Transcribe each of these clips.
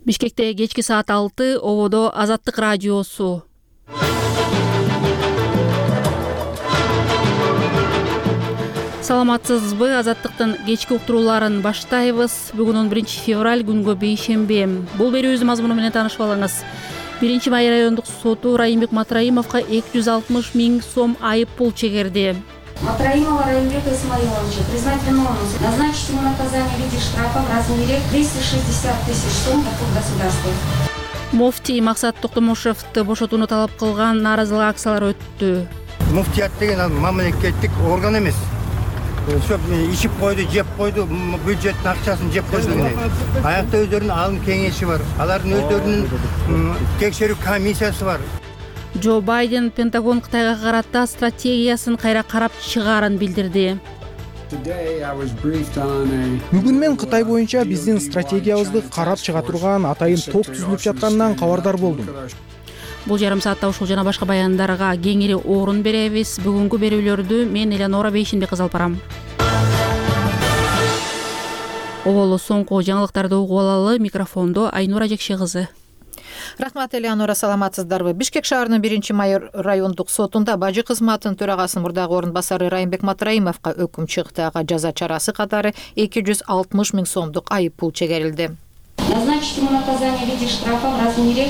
Бишкекте кечки саат 6 ободо Азаттык радиосу. Саламатсызбы? Азаттыктын кечки уктурууларын баштайбыз. Бүгүн 11 февраль күнгө бейшемби. Бул берүүбүздүн мазмуну менен таанышып алыңыз. 1 май райондук соту Райымбек Матраимовго 260 000 сом айып пул чегерди. Матраимова Райымбека Исмаиловича признать виновным, назначить ему наказание в виде штрафа в размере 260 000 сом доход государства. Муфтий Максат Токтомушевду бошотууну талап кылган нааразылык акциялары өттү. Муфтият деген мамлекеттик орган эмес. Ошо ичип койду, жеп койду, бюджеттин акчасын жеп койду. Аякта өздөрүнүн алым кеңеши бар. Алардын өздөрүнүн текшерүү комиссиясы бар. Джо Байден Пентагон Кытайга карата стратегиясын кайра карап чыгаарын билдирди. Бүгүн мен Кытай боюнча биздин стратегиябызды карап чыга турган атайын топ түзүлүп жатканынан кабардар болдум. Бул жарым саатта ушул жана башка баяндарга кеңири орун беребиз. Бүгүнкү берүүлөрдү мен Элеонора Бейшенбек кызы алып барам. Оболу соңку жаңылыктарды угуп алалы. Микрофондо Айнура Жекше кызы. Рахмат, Элеонора, саламатсыздарбы? Бишкек шаарынын 1 май райондук сотунда бажы кызматынын төрагасынын мурдагы орун басары Райымбек Матраимовго өкүм чыкты. Ага жаза чарасы катары 260 000 сомдук айып пул чегерилди. Назначить ему наказание в виде штрафа в размере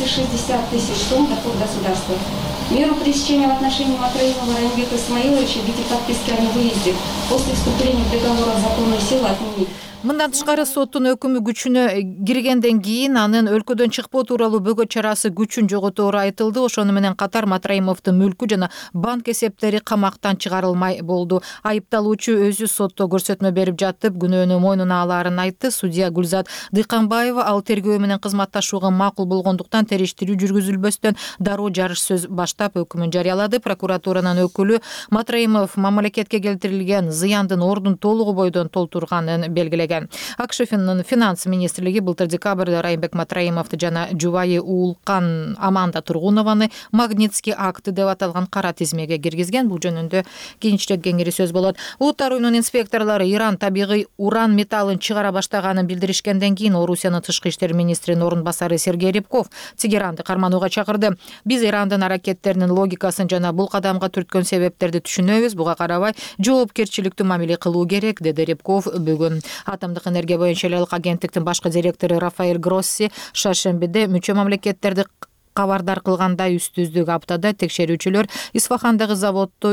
260 000 сом доход государства. Меру пресечения в отношении Матраимова Райымбека Исмаиловича в виде подписки о невыезде после вступления в договор в законную силу отменить. Мындан тышкары соттун өкүмү күчүнө киргенден кийин анын өлкөдөн чыкпоо тууралуу бөгөт чарасы күчүн жоготору айтылды. Ошону менен катар Матраимовдун мүлкү жана банк эсептери камактан чыгарылмай болду. Айыпталуучу өзү сотто көрсөтмө берип жатып, күнөөнү мойнуна алаарын айтты. Судья Гүлзат Дыйканбаева ал тергөө менен кызматташууга макул болгондуктан териштирүү жүргүзүлбөстөн дароо жарыш сөз баштап өкүмүн жарыялады. Прокуратуранын өкүлү Матраимов мамлекетке келтирилген зыяндын ордун толугу бойдон толтурганын белгилеген. АКШ финанс министрлиги былтыр декабрда Райымбек Матраимовду жана жубайы Уулкан Аманда Тургунованы Магнитский акты деп аталган кара тизмеге киргизген. Бул жөнүндө кийинчерээк кеңири сөз болот. Улуттар уюмунун инспекторлору Иран табигый уран металлын чыгара баштаганын билдиришкенден кийин Орусиянын тышкы иштер министринин орун басары Сергей Рябков Тегеранды карманууга чакырды. Биз Ирандын аракеттеринин логикасын жана бул кадамга түрткөн себептерди түшүнөбүз. Буга карабай жоопкерчиликтүү мамиле кылуу керек, деди Рябков бүгүн. Атомдук энергия боюнча элек агенттиктин башкы директору Рафаэль Гросси шаршембиде мүчө мамлекеттерди кабардар кылгандай үстүздүк аптада текшерүүчүлөр Исфахандагы заводдо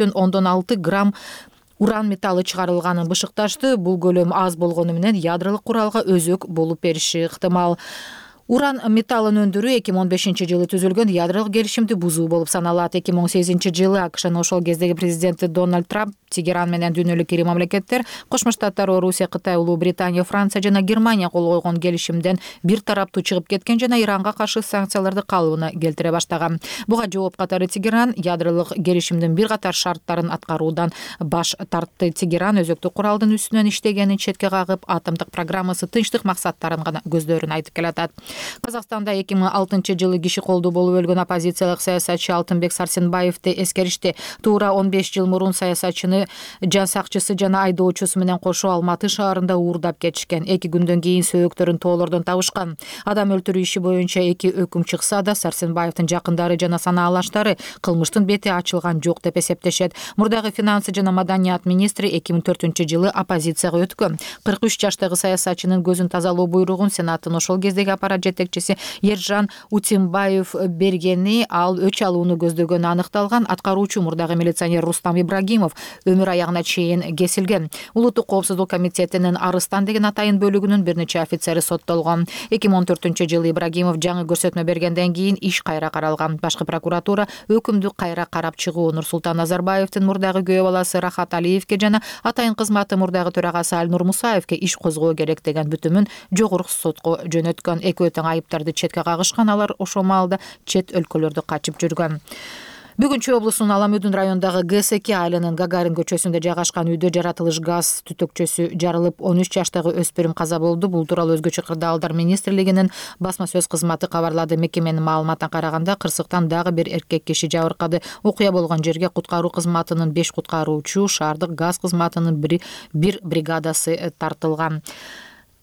3,6 грамм уран металлы чыгарылганын бышыкташты. Бул көлөм аз болгону менен ядролук куралга өзөк болуп бериши ыктымал. Уран металлын өндүрүү 2015 жылы түзүлгөн ядролук келишимди бузуу болуп саналат. 2008 жылы АКШнын ошол кездеги президенти Дональд Трамп Тегеран менен дүйнөлүк ири мамлекеттер Кошмо Штаттар, Орусия, Кытай, Улуу Британия, Франция жана Германия кол койгон келишимден бир тараптуу чыгып кеткен жана Иранга каршы санкцияларды калыбына келтире баштаган. Буга жооп катары Тегеран ядролук келишимдин бир катар шарттарын аткаруудан баш тартты. Тегеран өзөктүк куралдын үстүнөн иштегенин четке кагып, атомдук программасы тынчтык максаттарын гана көздөрүн айтып келатат. Казакстанда 2006 жылы киши колдуу болуп өлгөн оппозициялык саясатчы Алтынбек Сарсенбаевди эскеришти. Туура 15 жыл мурун саясатчыны жан сакчысы жана айдоочусу менен кошо Алматы шаарында уурдап кетишкен. 2 күндөн кийин сөөгтөрүн тоолордон табышкан. Адам өлтүрүү иши боюнча 2 өкүм чыкса да, Сарсенбаевдин жакындары жана санаалаштары кылмыштын бети ачылган жок деп эсептешет. Мурдагы финансы жана маданият министри 2004 жылы оппозицияга өткөн. 43 жаштагы саясатчынын көзүн тазалоо буйругун Сенаттын ошол кездеги аппарат жетекчиси Ержан Утимбаев бергени, ал өч алууну көздөгөнү аныкталган. Аткаруучу мурдагы милиционер Рустам Ибрагимов өмүр аягына чейин кесилген. Улуттук коопсуздук комитетинин Арыстан деген атайын бөлүгүнүн бир нече офицери соттолгон. 2014 жылы Ибрагимов жаңы көрсөтмө бергенден кийин иш кайра каралган. Башкы прокуратура өкүмдү кайра карап чыгуу Нурсултан Назарбаевдин мурдагы күйөө баласы Рахат Алиевке жана атайын кызматы мурдагы төрагасы Альнур Мусаевке иш козгоо керек деген бүтүмүн жогорку сотко жөнөткөн. Экөө тең айыптарды четке кагышкан. Алар ошол маалда чет өлкөлөрдө качып жүргөн. Бүгүн Чүй облусунун Аламүдүн районундагы ГС2 айылынын Гагарин көчөсүндө жайгашкан үйдө жаратылыш газ түтөкчөсү жарылып, 13 жаштагы өспүрүм каза болду. Бул тууралуу Өзгөчө кырдаалдар министрлигинин басма сөз кызматы кабарлады. Мекеменин маалыматына караганда, кырсыктан дагы бир эркек киши жабыркады. Окуя болгон жерге куткаруу кызматынын 5 куткаруучу, шаардык газ кызматынын бир бригадасы тартылган.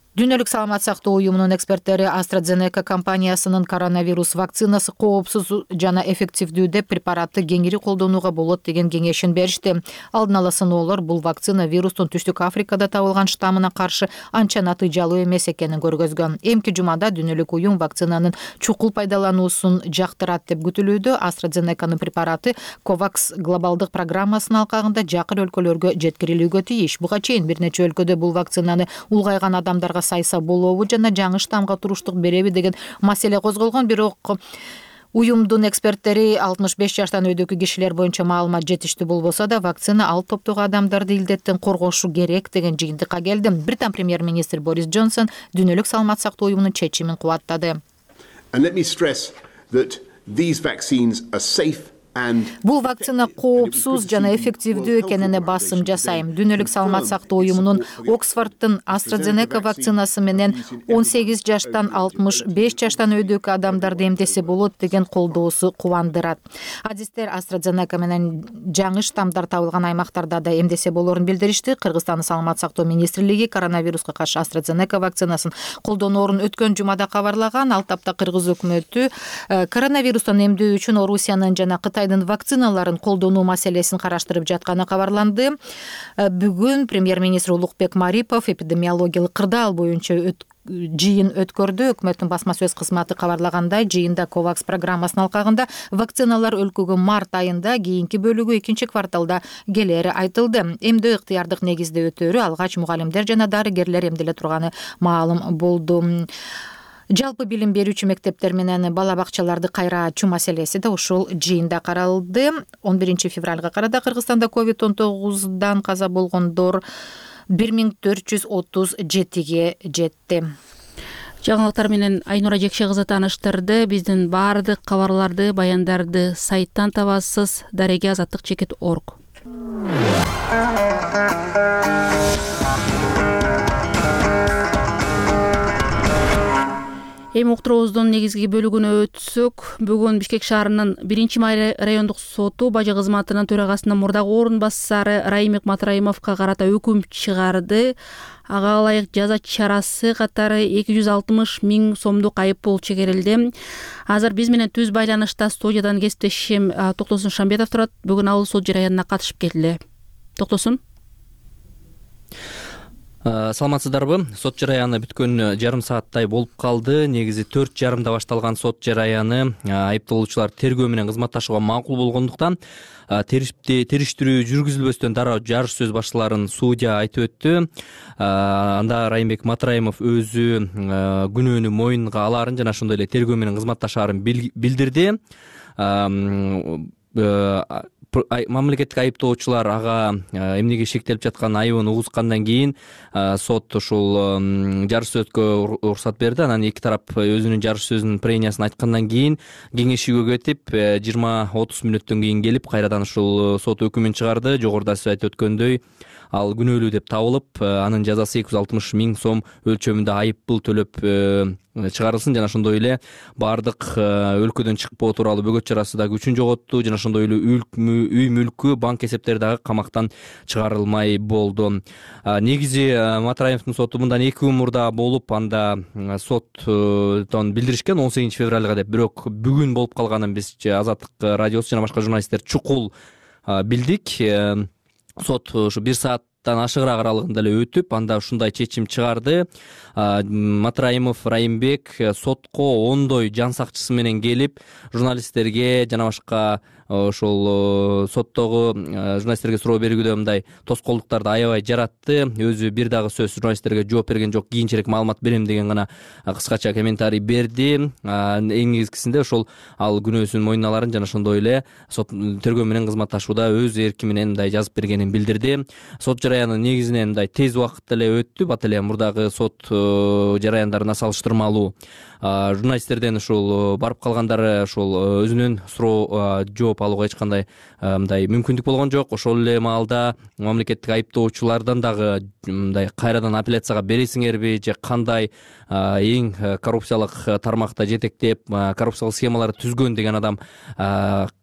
Дүйнөлүк саламат сактоо уюмунун эксперттери AstraZeneca компаниясынын коронавирус вакцинасы коопсуз жана эффективдүү деп препаратты кеңири колдонууга болот деген кеңешин беришти. Алдын ала сыноолор бул вакцина вирустун Түштүк Африкада табылган штаммына каршы анча натыйжалуу эмес экенин көргөзгөн. Эмки жумада дүйнөлүк уюм вакцинанын чукул пайдалануусун жактырат деп күтүлүүдө. AstraZeneca'нын препараты COVAX глобалдык программасынын алкагында жакын өлкөлөргө жеткирилүүгө тийиш. Буга чейин бир нече өлкөдө бул вакцинаны улгайган адамдарга сайса болобу жана жаңы штамга туруштук береби деген маселе козголгон. Бирок уюмдун эксперттери 65 жаштан өйдөгү кишилер боюнча маалымат жетиштүү болбосо да вакцина ал топтогу адамдарды илдеттен коргошу керек деген жыйынтыкка келди. Британ премьер-министр Борис Джонсон дүйнөлүк саламат сактоо уюмунун чечимин кубаттады. And let me stress that these vaccines are safe. Бул вакцина коопсуз жана эффективдүү экенине басым жасайм. Дүйнөлүк саламат сактоо уюмунун Оксфордтун AstraZeneca вакцинасы менен 18 жаштан 65 жаштан өйдөгү адамдарды эмдесе болот деген колдоосу кубандырат. Адистер AstraZeneca менен жаңы штамдар табылган аймактарда да эмдесе болорун билдиришти. Кыргызстандын саламат сактоо министрлиги коронавируска каршы AstraZeneca вакцинасын колдоноорун өткөн жумада кабарлаган. Ал тапта кыргыз өкмөтү коронавирустан эмдөө үчүн Орусиянын жана Кытайдын вакциналарын колдонуу маселесин караштырып жатканы кабарланды. Бүгүн премьер-министр Улукбек Марипов эпидемиологиялык кырдаал боюнча жыйын өткөрдү. Өкмөттүн басма сөз кызматы кабарлагандай, жыйында COVAX программасынын алкагында вакциналар өлкөгө март айында, кийинки бөлүгү экинчи кварталда келери айтылды. Эмдөө ыктыярдык негизде өтөөрү алгач мугалимдер жана дарыгерлер эмделе турганы маалым болду. Жалпы билим берүүчү мектептер менен бала бакчаларды кайра ачуу маселеси да ушул жыйында каралды. 11 февралга карата Кыргызстанда COVID-19 каза болгондор 1437ге жетти. Жаңылыктар менен Айнура Жекше кызы тааныштырды. Биздин баардык кабарларды, баяндарды сайттан табасыз. daregeazаттык.org. Эми уктуруубуздун негизги бөлүгүнө өтсөк, бүгүн Бишкек шаарынын 1-май райондук соту бажы кызматынын төрагасынын мурдагы орун басары Райымбек Матраимовго карата өкүм чыгарды. Ага ылайык жаза чарасы катары 260 000 сомдук айып пул чегерилди. Азыр биз менен түз байланышта студиядан кесиптешим Токтосун Шамбетов турат. Бүгүн ал сот жараянына катышып келди. Токтосун. Саламатсыздарбы? Сот жараяны бүткөн жарым сааттай болуп калды. Негизи 4:30 башталган сот жараяны айыпталуучулар тергөө менен кызматташууга макул болгондуктан териштирүү жүргүзүлбөстөн дароо жарыш сөз башталарын судья айтып өттү. Анда Райымбек Матраимов өзү күнөөнү мойнунга аларын жана ошондой эле тергөө менен кызматташаарын билдирди. Мамлекеттик айыптоочулар ага эмнеге шектелип жаткан айыбын угузгандан кийин сот ушул жарыш сөзгө уруксат берди. Анан эки тарап өзүнүн жарыш сөзүнүн прениясын айткандан кийин кеңешүүгө кетип 20-30 мүнөттөн кийин келип кайрадан ушул сот өкүмүн чыгарды. Жогоруда сиз айтып өткөндөй ал күнөөлүү деп табылып, анын жазасы 260 000 сом өлчөмүндө айып пул төлөп чыгарылсын жана ошондой эле баардык өлкөдөн чыкпоо тууралуу бөгөт чарасы да күчүн жоготту жана ошондой эле үй мүлкү, банк эсептери дагы камактан чыгарылмай болду. Негизи Матраимовдун соту мындан 2 күн мурда болуп, анда соттон билдиришкен 18 февралга деп. Бирок бүгүн болуп калганын биз Азаттык радиосу жана башка журналисттер чукул билдик. Сот ушу 1 сааттан ашыгыраак аралыгында эле өтүп, анда ушундай чечим чыгарды. Матраимов Райымбек сотко ондой жан сакчысы менен келип, журналисттерге жана башка ошол соттогу журналисттерге суроо бергүүдө мындай тоскоолдуктарды аябай жаратты. Өзү бир дагы сөз журналисттерге жооп берген жок, кийинчерээк маалымат берем деген гана кыскача комментарий берди. Эң негизгисинде ошол ал күнөөсүн мойнуна аларын жана ошондой эле сот тергөө менен кызматташууда өз эрки менен мындай жазып бергенин билдирди. Сот жараяны негизинен мындай тез убакытта эле өттү. Бат эле мурдагы сот жараяндарына салыштырмалуу. Журналисттерден ушул барып калгандары ушул өзүнүн суроо жооп алууга эч кандай мындай мүмкүндүк болгон жок. Ошол эле маалда мамлекеттик айыптоочулардан дагы мындай кайрадан апелляцияга бересиңерби же кандай эң коррупциялык тармакта жетектеп коррупциялык схемаларды түзгөн деген адам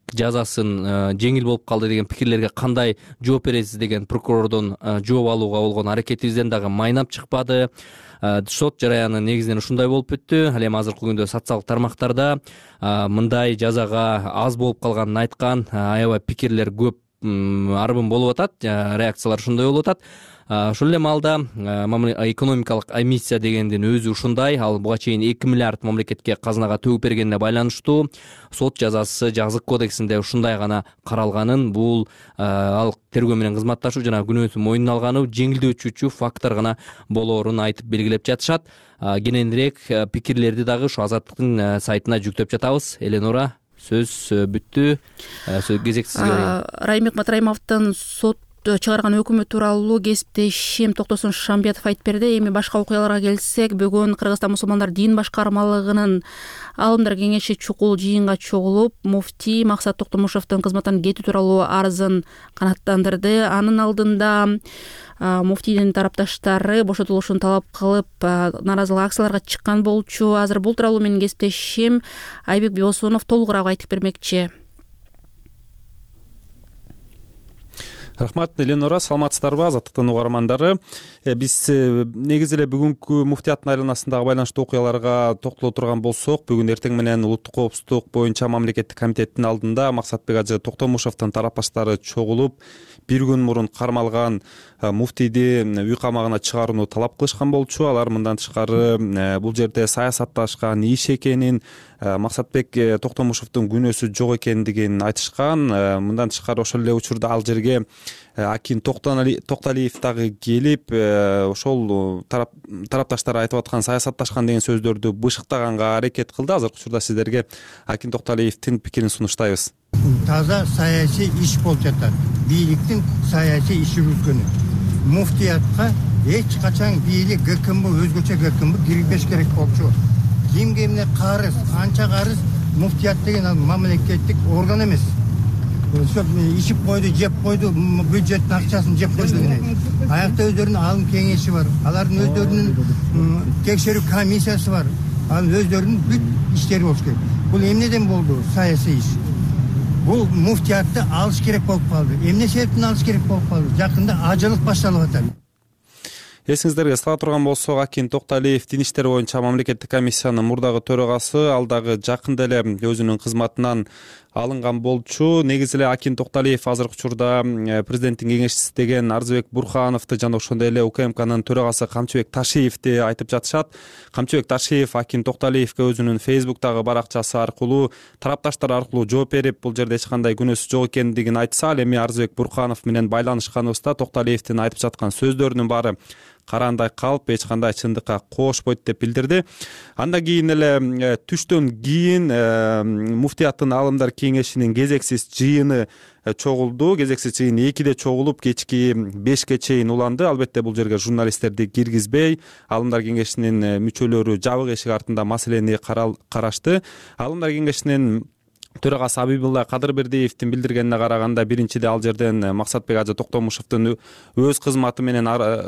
жазасын жеңил болуп калды деген пикирлерге кандай жооп бересиз деген прокурордон жооп алууга болгон аракетибизден дагы майнап чыкпады. Сот жараяны негизинен ушундай болуп бүттү. Ал эми азыркы күндө социалдык тармактарда мындай жазага аз болуп калганын айткан аябай пикирлер көп арбын болуп атат, реакциялар ушундай болуп атат. Ошол эле маалда экономикалык эмиссия дегендин өзү ушундай. Ал буга чейин 2 миллиард мамлекетке казынага төгүп бергенине байланыштуу сот жазасы жазык кодексинде ушундай гана каралганын, бул ал тергөө менен кызматташуу жана күнөөсүн мойнуна алганы жеңилдетүүчү фактор гана болоорун айтып белгилеп жатышат. Кененирээк пикирлерди дагы ушу Азаттыктын сайтына жүктөп жатабыз. Эленора, сөз бүттү. Сөз кезек сизге. Райымбек Матраимовдун сот чыгарган өкүмү тууралуу кесиптешим Токтосун Шамбетов айтып берди. Эми башка окуяларга келсек, бүгүн Кыргызстан мусулмандар дин башкармалыгынын алымдар кеңеши чукул жыйынга чогулуп, муфтий Максат Токтомушевдун кызматтан кетүү тууралуу арызын канааттандырды. Анын алдында муфтийдин тарапташтары бошотулушун талап кылып, нааразылык акцияларга чыккан болчу. Азыр бул тууралуу менин кесиптешим Айбек Бибосунов толугураак айтып бермекчи. Рахмат, Эленора, саламатсыздарбы, Азаттыктын угармандары. Биз негизи эле бүгүнкү муфтияттын айланасындагы байланыштуу окуяларга токтоло турган болсок, бүгүн эртең менен улуттук коопсуздук боюнча мамлекеттик комитеттин алдында Максатбек ажы Токтомушевдун тарапташтары чогулуп, бир күн мурун кармалган муфтийди үй камагына чыгарууну талап кылышкан болчу. Алар мындан тышкары бул жерде саясатташкан иш экенин, Максатбек Токтомушевдун күнөөсү жок экендигин айтышкан. Мындан тышкары ошол эле учурда ал жерге Акин Токталиев дагы келип, ошол тарапташтар айтып аткан саясатташкан деген сөздөрдү бышыктаганга аракет кылды. Азыркы учурда сиздерге Акин Токталиевдин пикирин сунуштайбыз. Таза саясий иш болуп жатат. Бийликтин саясий иш жүргүзгөнү. Муфтиятка эч качан бийлик ГКМ өзгөчө ГКМ кирбеш керек болчу. Кимге эмне карыз, канча карыз, муфтият деген ал мамлекеттик орган эмес. Ишип койду, жеп койду, бюджеттин акчасын жеп койду деген. Аякта өздөрүнүн алым кеңеши бар. Алардын өздөрүнүн текшерүү комиссиясы бар. Ал өздөрүнүн бүт иштери болуш керек. Бул эмнеден болду? Саясий иш. Бул муфтиятты алыш керек болуп калды. Эмне себептен алыш керек болуп калды? Жакында ажылык башталып атат. Эсиңиздерге сала турган болсок, Акин Токталиев дин иштери боюнча мамлекеттик комиссиянын мурдагы төрагасы, ал дагы жакында эле өзүнүн кызматынан алынган болчу. Негизи эле Акин Токталиев азыркы учурда президенттин кеңешчиси деген Арзыбек Бурхановду жана ошондой эле УКМКнын төрагасы Камчыбек Ташиевди айтып жатышат. Камчыбек Ташиев Акин Токталиевге өзүнүн Facebook'тагы баракчасы аркылуу, тарапташтар аркылуу жооп берип, бул жерде эч кандай күнөөсү жок экендигин айтса, ал эми Арзыбек Бурханов менен байланышканыбызда Токталиевдин айтып жаткан сөздөрүнүн баары караандай калп, эч кандай чындыкка коошпойт деп билдирди. Андан кийин эле түштөн кийин муфтияттын алымдар кеңешинин кезексиз жыйыны чогулду. Кезексиз жыйын 2-де чогулуп, кечки 5ке чейин уланды. Албетте бул жерге журналисттерди киргизбей, алымдар кеңешинин мүчөлөрү жабык эшик артында маселени карашты. Алымдар кеңешинин төрагасы Абибулла Кадырбердиевдин билдиргенине караганда, биринчиде ал жерден Максатбек ажы Токтомушевдун өз кызматы менен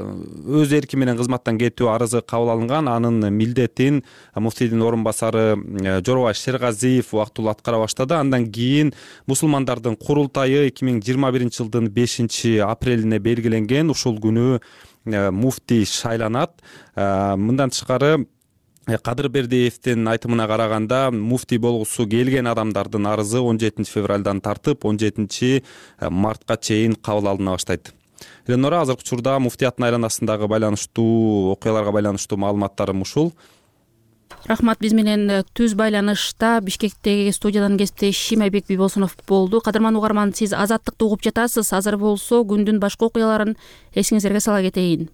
өз эрки менен кызматтан кетүү арызы кабыл алынган. Анын милдетин муфтийдин орун басары Жорубай Шергазиев убактылуу аткара баштады. Андан кийин мусулмандардын курултайы 2021-жылдын 5-апрелине белгиленген. Ушул күнү муфтий шайланат. Мындан тышкары Кадырбердиевдин айтымына караганда, муфтий болгусу келген адамдардын арызы 17 февралдан тартып 17 мартка чейин кабыл алына баштайт. Эленора, азыркы учурда муфтияттын айланасындагы байланыштуу окуяларга байланыштуу маалыматтарым ушул. Рахмат, биз менен түз байланышта Бишкектеги студиядан кесиптешим Айбек Бибосунов болду. Кадырман угарман, сиз Азаттыкты угуп жатасыз. Азыр болсо күндүн башка окуяларын эсиңиздерге сала кетейин.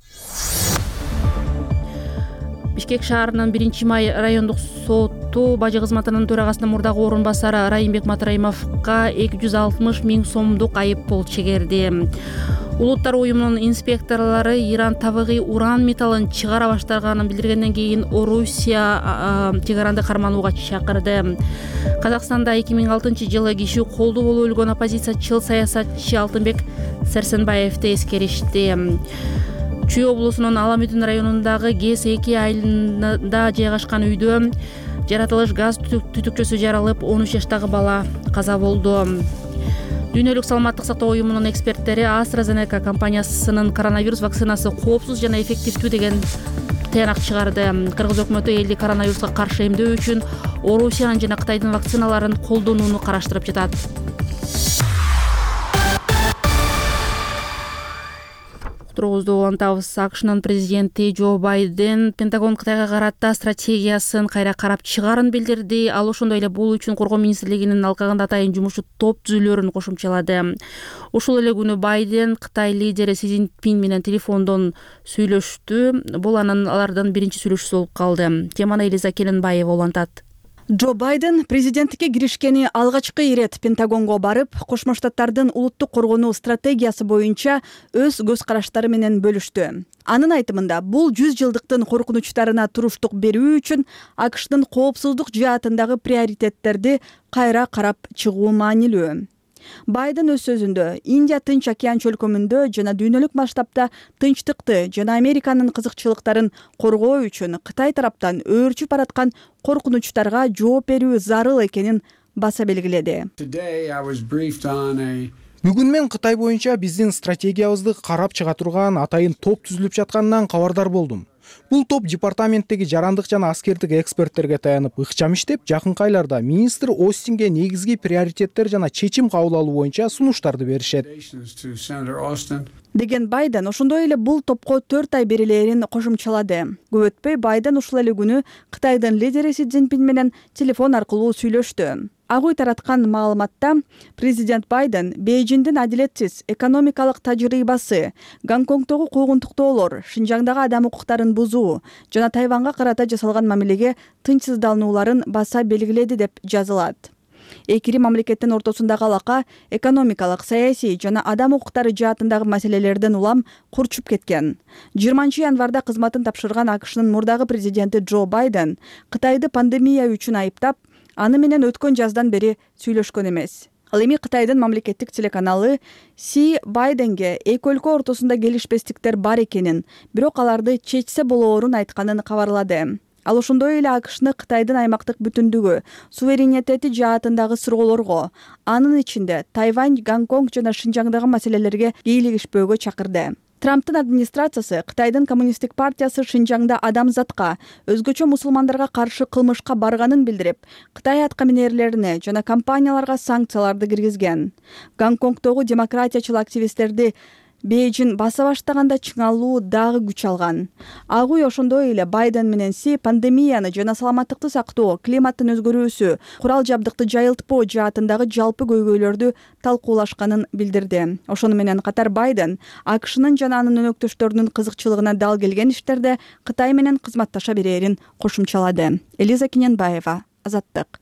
Бишкек шаарынын 1-май райондук соту бажы кызматынын төрагасынын мурдагы орун басары Райымбек Матраимовго 260 000 сомдук айып пул чегерди. Улуттар уюмунун инспекторлору Иран табигый уран металлын чыгара баштаганын билдиргенден кийин Орусия чек аранды карманууга чакырды. Казакстанда 2006-жылы киши колдуу болуп өлгөн оппозициячыл саясатчы Алтынбек Сәрсенбаевди эскеришти. Чүй облусунун Аламүдүн районундагы ГЭС-2 айылында жайгашкан үйдө жаратылыш газ түтүкчөсү жарылып 13 жаштагы бала каза болду. Дүйнөлүк саламаттык сактоо уюмунун эксперттери AstraZeneca компаниясынын коронавирус вакцинасы коопсуз жана эффективдүү деген таянак чыгарды. Кыргыз өкмөтү элди коронавируска каршы эмдөө үчүн Орусиянын жана Кытайдын вакциналарын колдонууну караштырып жатат. Уктуруубузду улантабыз. АКШнын президенти Джо Байден Пентагон Кытайга карата стратегиясын кайра карап чыгаарын билдирди. Ал ошондой эле бул үчүн Коргоо министрлигинин алкагында атайын жумуш топ түзүлөрүн кошумчалады. Ушул эле күнү Байден Кытай лидери Си Цзиньпин менен телефондон сүйлөштү. Бул алардын биринчи сүйлөшүүсү болуп калды. Теманы Элиза Келенбаева улантат. Джо Байден президенттикке киришкени алгачкы ирет Пентагонго барып, Кошмо Штаттардын улуттук коргонуу стратегиясы боюнча өз көз караштары менен бөлүштү. Анын айтымында, бул 100 жылдыктын коркунучтарына туруштук берүү үчүн АКШдын коопсуздук жаатындагы приоритеттерди кайра карап чыгуу маанилүү. Байден өз сөзүндө Индия Тынч океан чөлкөмүндө жана дүйнөлүк масштабта тынчтыкты жана Американын кызыкчылыктарын коргоо үчүн Кытай тараптан өөрчүп бараткан коркунучтарга жооп берүү зарыл экенин баса белгиледи. Бүгүн мен Кытай боюнча биздин стратегиябызды карап чыга турган атайын топ түзүлүп жатканынан кабардар болдум. Бул топ департаменттеги жарандык жана аскердик эксперттерге таянып ыкчам иштеп, жакынкы айларда министр Остинге негизги приоритеттер жана чечим кабыл алуу боюнча сунуштарды беришет. Деген Байден ошондой эле бул топко 4 ай берилерин кошумчалады. Көп өтпөй Байден ушул эле күнү Кытайдын лидери Си Цзиньпин менен телефон аркылуу сүйлөштү. Ак үй тараткан маалыматта президент Байден Бейжиңдин адилетсиз экономикалык тажрыйбасы, Гонконгдогу куугунтуктоолор, Шинжаңдагы адам укуктарын бузуу жана Тайванга карата жасалган мамилеге тынчсызданууларын баса белгиледи деп жазылат. Эки мамлекеттин ортосундагы алака экономикалык, саясий жана адам укуктары жаатындагы маселелерден улам курчуп кеткен. 20 январда кызматын тапшырган АКШнын мурдагы президенти Джо Байден Кытайды пандемия үчүн айыптап, аны менен өткөн жаздан бери сүйлөшкөн эмес. Ал эми Кытайдын мамлекеттик телеканалы Си Байденге эки өлкө ортосунда келишпестиктер бар экенин, бирок аларды чечсе болоорун айтканын кабарлады. Ал ошондой эле АКШны Кытайдын аймактык бүтүндүгү, суверенитети жаатындагы суроолорго, анын ичинде Тайвань, Гонконг жана Шинжаңдагы маселелерге кийлигишпөөгө чакырды. Трамптын администрациясы Кытайдын коммунисттик партиясы Шинжаңда адамзатка, өзгөчө мусулмандарга каршы кылмышка барганын билдирип, Кытай аткаминерлерине жана компанияларга санкцияларды киргизген. Гонконгдогу демократиячыл активисттерди Бейжиң баса баштаганда чыңалуу дагы күч алган. Ак үй ошондой эле Байден менен Си пандемияны жана саламаттыкты сактоо, климаттын өзгөрүүсү, курал жабдыкты жайылтпоо жаатындагы жалпы көйгөйлөрдү талкуулашканын билдирди. Ошону менен катар Байден АКШнын жана анын өнөктөштөрүнүн кызыкчылыгына дал келген иштерде Кытай менен кызматташа берерин кошумчалады. Элиза Келенбаева, Азаттык.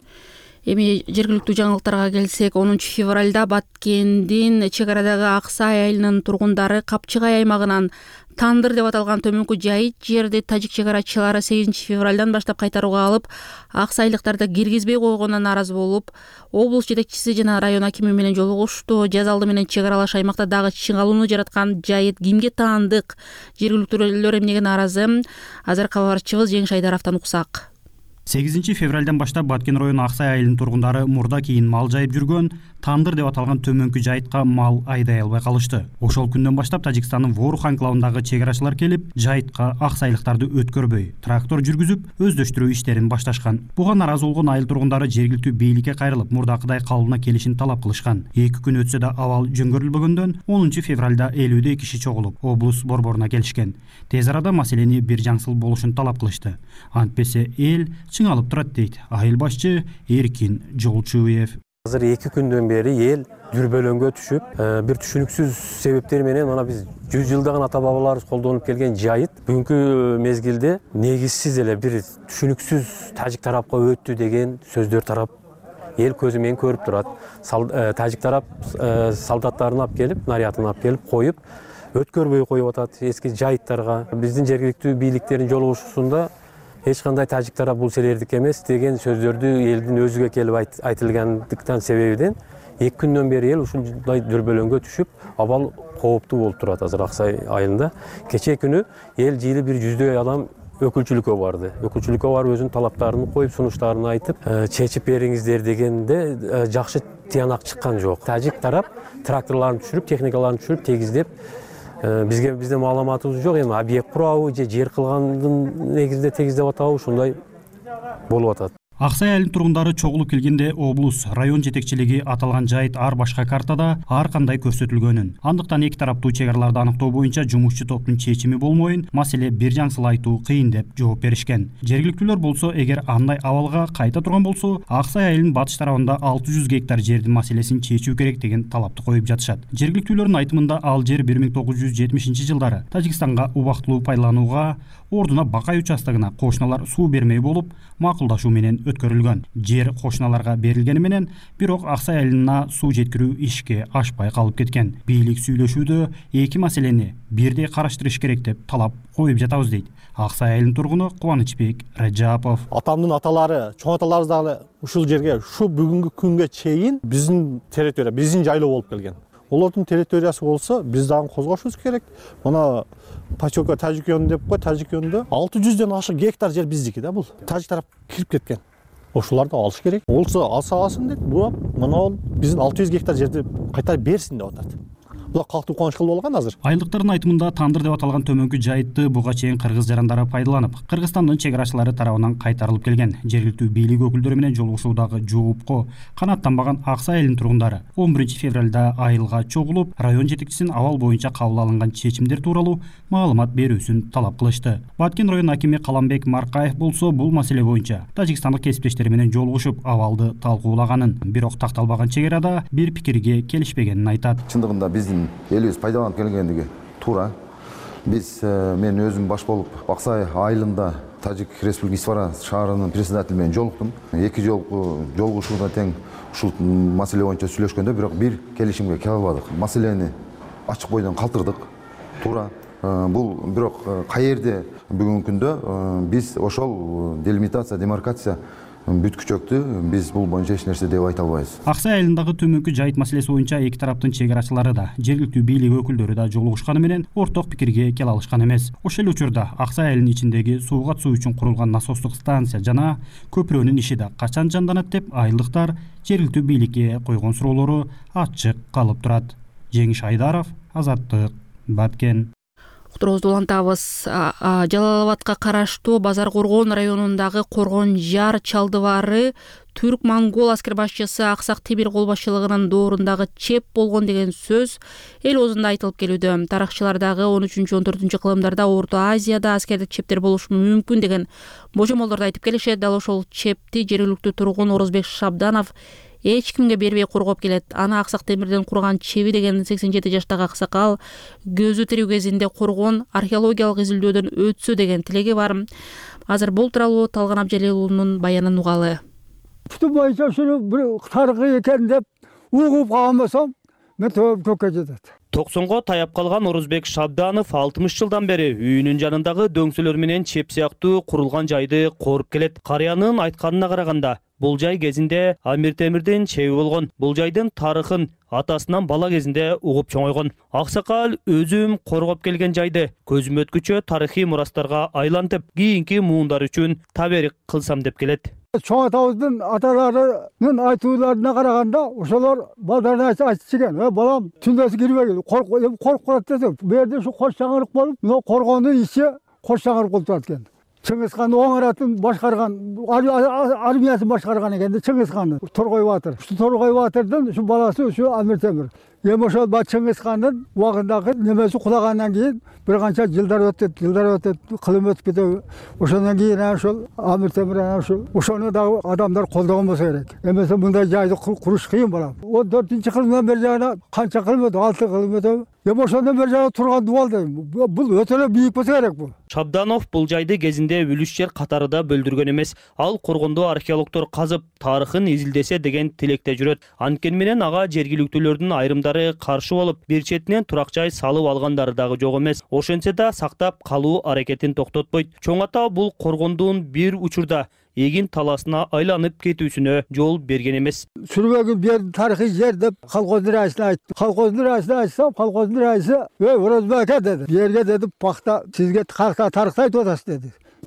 Эми жергиликтүү жаңылыктарга келсек, 10 февралда Баткендин чек арадагы Аксай айылынын тургундары Капчыгай аймагынан Тандыр деп аталган төмөнкү жайыт жерди тажик чек арачылары 8 февралдан баштап кайтарууга алып, аксайлыктарды киргизбей койгонуна нааразы болуп, облус жетекчиси жана район акими менен жолугушту. Жаз алды менен чек аралаш аймакта дагы чыңалууну жараткан жайыт кимге таандык? Жергиликтүүлөр эмнеге нааразы? Азыр кабарчыбыз Жеңиш Айдаровдон уксак. 8 февралдан баштап Баткен району Аксай айылынын тургундары мурда кийин мал жайып жүргөн Тандыр деп аталган төмөнкү жайытка мал айдай албай калышты. Ошол күндөн баштап Тажикстандын Ворух анклавындагы чек арачылар келип, жайытка аксайлыктарды өткөрбөй, трактор жүргүзүп, өздөштүрүү иштерин башташкан. Буга нааразы болгон айыл тургундары жергиликтүү бийликке кайрылып, мурдакыдай калыбына келишин талап кылышкан. 2 күн өтсө да абал жөнгөрүлбөгөндөн 10 февралда 52 киши чогулуп, облус борборуна келишкен. Тез арада маселени бир жаңсыл болушун талап кылышты. Антпесе эл чыңалып турат дейт айыл башчы Эркин Жолчуев. Азыр 2 күндөн бери эл дүрбөлөңгө түшүп, бир түшүнүксүз себептер менен мына биз 100 жылдаган ата бабаларыбыз колдонуп келген жайыт бүгүнкү мезгилде негизсиз эле бир түшүнүксүз тажик тарапка өттү деген сөздөр тарап эл көзү менен көрүп турат. Тажик тарап солдаттарын алып келип, нарядын алып келип коюп, өткөрбөй коюп атат эски жайыттарга. Биздин жергиликтүү бийликтердин жолугушуусунда эч кандай тажик тарап бул силердик эмес деген сөздөрдү элдин өзүгө келип айтылгандыктан себебинен 2 күндөн бери эл ушундай дүрбөлөңгө түшүп, абал кооптуу болуп турат азыр Аксай айылында. Кечээ күнү эл жыйылып бир 100дөй адам өкүлчүлүккө барды. Өкүлчүлүккө барып өзүнүн талаптарын коюп, сунуштарын айтып, чечип бериңиздер дегенде жакшы тыянак чыккан жок. Тажик тарап тракторларын түшүрүп, техникаларын түшүрүп, тегиздеп, бизде маалыматыбыз жок, эми объект курабы же жер кылгандын негизинде тегиздеп атабы, ушундай болуп атат. Аксай айылынын тургундары чогулуп келгенде облус, район жетекчилиги аталган жайыт ар башка картада ар кандай көрсөтүлгөнүн, андыктан эки тараптуу чек араларды аныктоо боюнча жумушчу топтун чечими болмоюн, маселе бир жаңсыл айтуу кыйын деп жооп беришкен. Жергиликтүүлөр болсо, эгер андай абалга кайта турган болсо, Аксай айылынын батыш тарабында 600 гектар жердин маселесин чечүү керек деген талапты коюп жатышат. Жергиликтүүлөрдүн айтымында ал жер 1970-жылдары Тажикстанга убактылуу пайдаланууга, ордуна Бакай участогуна кошуналар суу бермей болуп, макулдашуу менен өткөрүлгөн. Жер кошуналарга берилгени менен, бирок Аксай айылына суу жеткирүү ишке ашпай калып кеткен. Бийлик сүйлөшүүдө эки маселени бирдей караштырыш керек деп талап коюп жатабыз дейт Аксай айылынын тургуну Кубанычбек Раджапов. Атамдын аталары, чоң аталарыбыз дагы ушул жерге, ушу бүгүнкү күнгө чейин биздин территория, биздин жайлоо болуп келген. Олордун территориясы болсо, биз дагы козгошубуз керек. Мына Пачока Тажикён деп кой, Тажикёндө 600дөн ашык гектар жер биздики да бул. Тажик тарап кирип кеткен. Ошоларды алыш керек. Болсо алса алсын дейт. Бурап, мына биздин 600 гектар жерди кайтарып берсин деп атат. Бул калктуу кубаныч кылып алган азыр. Айылдыктардын айтымында Тандыр деп аталган төмөнкү жайытты буга чейин кыргыз жарандары пайдаланып, Кыргызстандын чек арачылары тарабынан кайтарылып келген. Жергиликтүү бийлик өкүлдөрү менен жолугушуудагы жоопко канааттанбаган Аксай айылынын тургундары 11 февралда айылга чогулуп, район жетекчисинин абал боюнча кабыл алынган чечимдер тууралуу маалымат берүүсүн талап кылышты. Баткен район акими Каламбек Маркаев болсо, бул маселе боюнча тажикстандык кесиптештери менен жолугушуп, абалды талкуулаганын, бирок такталбаган чек арада бир пикирге келишпегенин айтат. Чындыгында биздин элибиз пайдаланып келгендиги туура. Мен өзүм баш болуп Аксай айылында Тажик Республика Исфара шаарынын председатели менен жолуктум. Эки жолугушууда тең ушул маселе боюнча сүйлөшкөндө, бирок бир келишимге келе албадык. Маселени ачык бойдон калтырдык. Туура. Бул бирок каерде бүгүнкү күндө биз ошол делимитация, демаркация бүткүчөктү биз бул боюнча эч нерсе деп айта албайбыз. Аксай айылындагы төмөнкү жайыт маселеси боюнча эки тараптын чек арачылары да, жергиликтүү бийлик өкүлдөрү да жолугушканы менен орток пикирге келе алышкан эмес. Ошол эле учурда Аксай айылынын ичиндеги сууга түсүү үчүн курулган насостук станция жана көпүрөнүн иши да качан жанданат деп айылдыктар жергиликтүү бийликке койгон суроолору ачык калып турат. Жеңиш Айдаров, Азаттык, Баткен. Уктуруубузду улантабыз. Жалал-Абадка караштуу Базар Коргон районундагы Коргон Жар чалдыбары түрк-монгол аскер башчысы Аксак Темир кол башчылыгынын доорундагы чеп болгон деген сөз эл оозунда айтылып келүүдө. Тарыхчылар дагы 13-14 кылымдарда Орто Азияда аскердик чептер болушу мүмкүн деген божомолдорду айтып келишет. Дал ошол чепти жергиликтүү тургун Орозбек Шабданов эч кимге бербей коргоп келет. Аны Аксак Темирден курган чеби деген 87 жаштагы аксакал көзү тирүү кезинде Коргон археологиялык изилдөөдөн өтсө деген тилеги бар. Азыр бул тууралуу Талган Абжалилуулунун баянын угалы. Бүтүн боюнча ушуну бир тарыхый экен деп угуп калган болсом, мен көккө жетет. 90го таяп калган Орозбек Шабданов 60 жылдан бери үйүнүн жанындагы дөңсөлөр менен чеп сыяктуу курулган жайды коруп келет. Карыянын айтканына караганда, бул жай кезинде Амир Темирдин чеби болгон. Бул жайдын тарыхын атасынан бала кезинде угуп чоңойгон. Аксакал өзүм коргоп келген жайды көзүм өткүчө тарыхый мурастарга айлантып, кийинки муундар үчүн таберик кылсам деп келет. Чоң атабыздын аталарынын айтууларына караганда, ошолор балдарына айтышкан. Балам, түндөсү кирбегил, коркуп калат десем, бу жерде ушу кош жаңырык болуп, мына Коргондун ичи кош жаңырык болуп турат экен. Чыңгызхан оңаратын башкарган, армиясын башкарган экен да Чыңгызхандын, Торгой Батыр. Ушу Торгой Батырдын ушу баласы ушу Амир Темир. Эми ошол Чыңгызхандын убагындагы немеси кулагандан кийин бир канча жылдар өтөт, кылым өтүп кетет. Ошондон кийин ошол Амир Темир ошону дагы адамдар колдогон болсо керек. Эмесе мындай жайды куруш кыйын болот. 14-кылымдан бери жана канча кылым өтөт, 6 кылым өтөт. Эми ошондон бери жана турган дубал да бул өтө эле бийик болсо керек бул. Шабданов бул жайды кезинде үлүш жер катарында бөлдүргөн эмес. Ал Коргондо археологдор казып, тарыхын изилдесе деген тилекте жүрөт. Анткени менен ага жергиликтүүлөрдүн айрымдары каршы болуп, бир четинен турак жай салып алгандары дагы жок эмес. Ошентсе да сактап калуу аракетин токтотпойт. Чоң ата бул Коргондун бир учурда эгин таласына айланып кетүүсүнө жол берген эмес. Сүрбөгүн бир тарыхый жер деп колхоздун раисине айтты. Колхоздун раисине айтсам, колхоздун раиси Орозбек деди. Жерге деди, пахта сизге тарыхты айтып атасыз деди.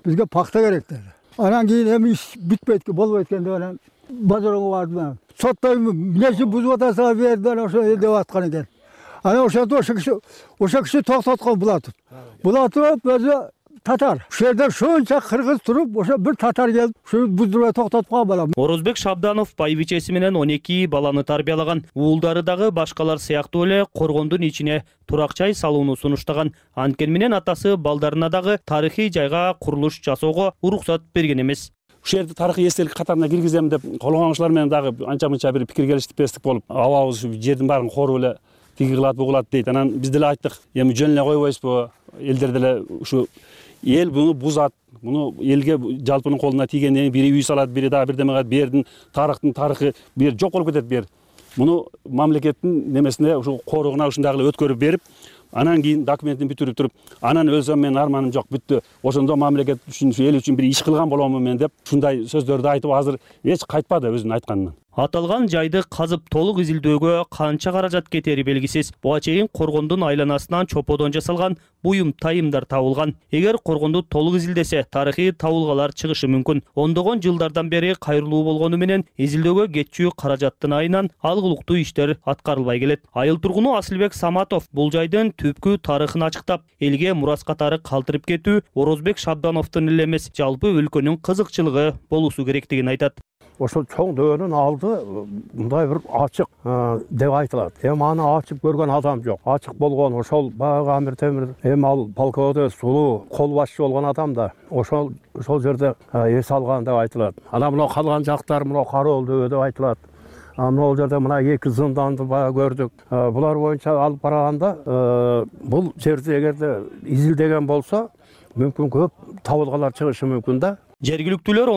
бизге пахта керек dedi. Анан кийин эми иш бүтпөйт, болбойт экен деп анан базарга бардым. Соттойм, нече бузуп атасыңар берди, анан ошо деп аткан экен. Анан ошентип ошо киши токтоткон Булатов. Булатов өзү татар. Ошол жерде шунча кыргыз туруп, ошо бир татар келип, ушу буздурбай токтотуп калган балам. Орозбек Шабданов байбичеси менен 12 баланы тарбиялаган. Уулдары дагы башкалар сыяктуу эле коргондун ичине турак жай салууну сунуштаган. Анткени менен атасы балдарына дагы тарыхый жайга курулуш жасоого уруксат берген эмес. Ушул жерди тарыхый эстелик катарына киргизем деп колгончулар менен дагы анча-мынча бир пикир келиштиптестик болуп, абабыз ушу жердин баарын коруп эле тиги кылат, бу кылат дейт. Анан биз деле айттык, эми жөн эле койбойсузбу? Элдер деле ушу эл буну бузат, буну элге жалпынын колуна тийгенден кийин бири үй салат, бири дагы бирдеме кылат, бердин тарыхы бир жок болуп кетет бер. Муну мамлекеттин немесине ушу коругуна ушундай кылып өткөрүп берип, анан кийин документин бүтүрүп туруп, анан өзүм менин арманым жок, бүттү. Ошондо мамлекет үчүн, эл үчүн бир иш кылган боломун мен деп ушундай сөздөрдү айтып азыр эч кайтпады өзүнүн айтканынан. Аталган жайды казып толук изилдөөгө канча каражат кетери белгисиз. Буга чейин коргондун айланасынан чоподон жасалган буюм тайымдар табылган. Эгер коргонду толук изилдесе, тарыхый табылгалар чыгышы мүмкүн. Ондогон жылдардан бери кайрылуу болгону менен изилдөөгө кетчү каражаттын айынан алгылыктуу иштер аткарылбай келет. Айыл тургуну Асылбек Саматов бул жайдын түпкү тарыхын ачыктап, элге мурас катары калтырып кетүү Орозбек Шабдановдун эле эмес, жалпы өлкөнүн кызыкчылыгы болуусу керектигин айтат. Ошол чоң дөөнүн алды мындай бир ачык деп айтылат. Эми аны ачып көргөн адам жок. Ачык болгон ошол баягы Амир Темир, эми ал полководец сулуу кол башчы болгон адам да ошол жерде эс алган деп айтылат. Анан мына калган жактар мына Кароол дөбө деп айтылат. Мына жерде мына 2 зынданды баягы көрдүк. Булар боюнча алып караганда бул жерде эгерде изилдеген болсо, мүмкүн көп табылгалар чыгышы мүмкүн да. Жергиликтүүлөр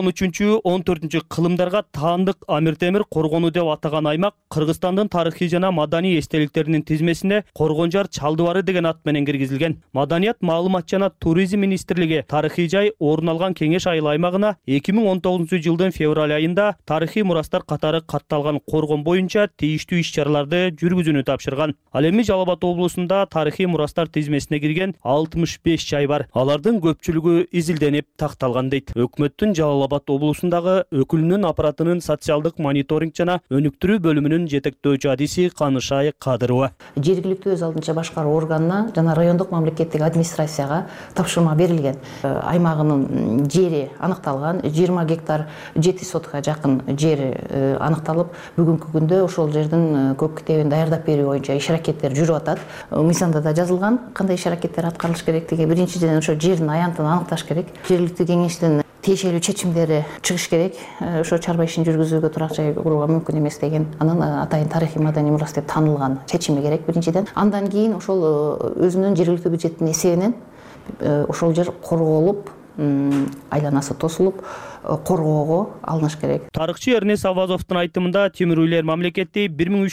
13-14 кылымдарга таандык Амир Темир коргону деп атаган аймак Кыргызстандын тарыхый жана маданий эстеликтеринин тизмесине Коргонжар Чалдыбары деген ат менен киргизилген. Маданият, маалымат жана туризм министрлиги тарыхый жай орун алган Кеңеш айыл аймагына 2019-жылдын февраль айында тарыхый мурастар катары катталган коргон боюнча тийиштүү иш-чараларды жүргүзүүнү тапшырган. Ал эми Жалал Абад облусунда тарыхый мурастар тизмесине кирген 65 жай бар. Алардын көпчүлүгү изилденип такталган дейт. Өкмөттүн Жалал Абад облусундагы өкүлүнүн аппаратынын социалдык мониторинг жана өнүктүрүү бөлүмүнүн жетектөөчү адиси Канышай Кадырова. Жергиликтүү өз алдынча башкаруу органына жана райондук мамлекеттик администрацияга тапшырма берилген. Аймагынын жери аныкталган, 20 гектар 7 сотка жакын жери аныкталып, бүгүнкү күндө ошол жердин көк китебин даярдап берүү боюнча иш аракеттер жүрүп атат. Мыйзамда да жазылган кандай иш аракеттер аткарылыш керектиги. Биринчиден ошо жердин аянтын аныкташ керек. Жергиликтүү кеңештин тиешелүү чечимдери чыгыш керек. Ошо чарба ишин жүргүзүүгө турак жай курууга мүмкүн эмес деген анын атайын тарыхый маданий мурас деп танылган чечими керек биринчиден. Андан кийин ошол өзүнүн жергиликтүү бюджеттин эсебинен ошол жер корголуп, айланасы тосулуп, коргоого алыныш керек. Тарыхчы Эрнес Авазовдун айтымында Темир үйлер мамлекети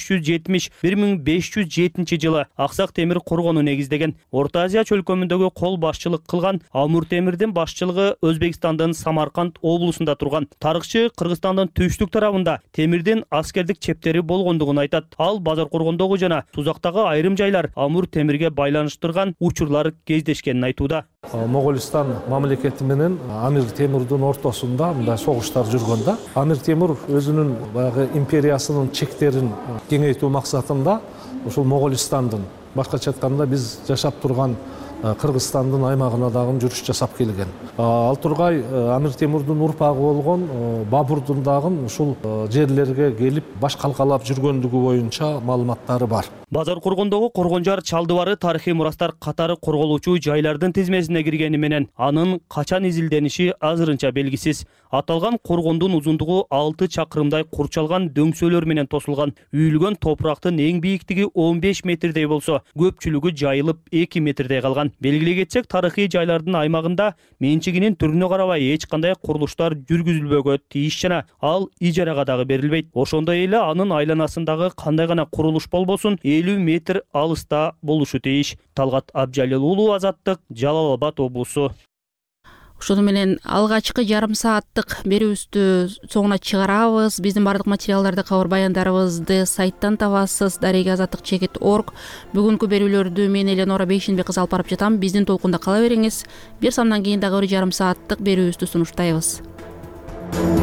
1370-1507 жылы Аксак Темир коргону негиздеген. Орто Азия чөлкөмүндөгү кол башчылык кылган Амур Темирдин башчылыгы Өзбекстандын Самарканд облусунда турган. Тарыхчы Кыргызстандын түштүк тарабында Темирдин аскердик чептери болгондугун айтат. Ал Базар коргондогу жана Тузактагы айрым жайлар Амур Темирге байланыштырган учурлар кездешкенин айтууда. Моголистан мамлекети менен Амир Темирдин ортосунда мындай согуштар жүргөндө Амир Темир өзүнүн баягы империясынын чектерин кеңейтүү максатында ушул Моголистандын, башкача айтканда биз жашап турган Кыргызстандын аймагына дагы жүрүш жасап келген. Ал тургай Амир Темирдин урпагы болгон Бабурдун дагы ушул жерлерге келип баш калкалап жүргөндүгү боюнча маалыматтары бар. Базар коргондогу Коргонжар Чалдыбары тарыхый мурастар катары корголуучу жайлардын тизмесине киргени менен анын качан изилдениши азырынча белгисиз. Аталган коргондун узундугу 6 чакырымдай курчалган дөңсөлөр менен тосулган. Үйүлгөн топурактын эң бийиктиги 15 метрдей болсо, көпчүлүгү жайылып 2 метрдей калган. Белгилей кетсек, тарыхый жайлардын аймагында менчигинин түрүнө карабай эч кандай курулуштар жүргүзүлбөгө тийиш жана ал ижарага дагы берилбейт. Ошондой эле анын айланасындагы кандай гана курулуш болбосун 50 метр алыста болушу тийиш. Талгат Абжалил уулу, Азаттык, Жалал Абад облусу. Ошону менен алгачкы жарым сааттык берүүбүздү соңуна чыгарабыз. Биздин бардык материалдарды, кабар баяндарыбызды сайттан табасыз, daregaazаттык.org. Бүгүнкү берүүлөрдү мен Эленора Бейшенбек кызы алып барып жатам. Биздин толкунда кала бериңиз. Бир сандан кийин дагы 1 жарым сааттык берүүбүздү сунуштайбыз.